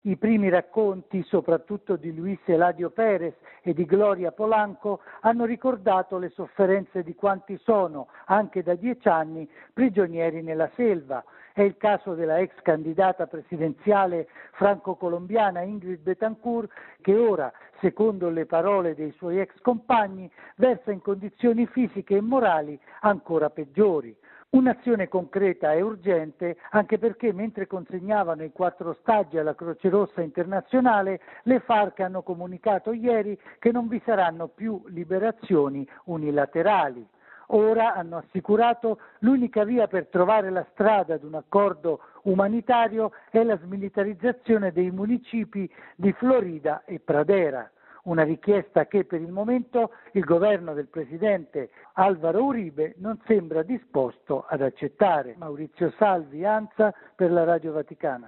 I primi racconti, soprattutto di Luis Eladio Perez e di Gloria Polanco, hanno ricordato le sofferenze di quanti sono, anche da 10 anni, prigionieri nella selva. È il caso della ex candidata presidenziale franco-colombiana Ingrid Betancourt, che ora, secondo le parole dei suoi ex compagni, versa in condizioni fisiche e morali ancora peggiori. Un'azione concreta e urgente anche perché mentre consegnavano i 4 ostaggi alla Croce Rossa internazionale, le FARC hanno comunicato ieri che non vi saranno più liberazioni unilaterali. Ora hanno assicurato l'unica via per trovare la strada ad un accordo umanitario è la smilitarizzazione dei municipi di Florida e Pradera. Una richiesta che per il momento il governo del presidente Álvaro Uribe non sembra disposto ad accettare. Maurizio Salvi, ANSA, per la Radio Vaticana.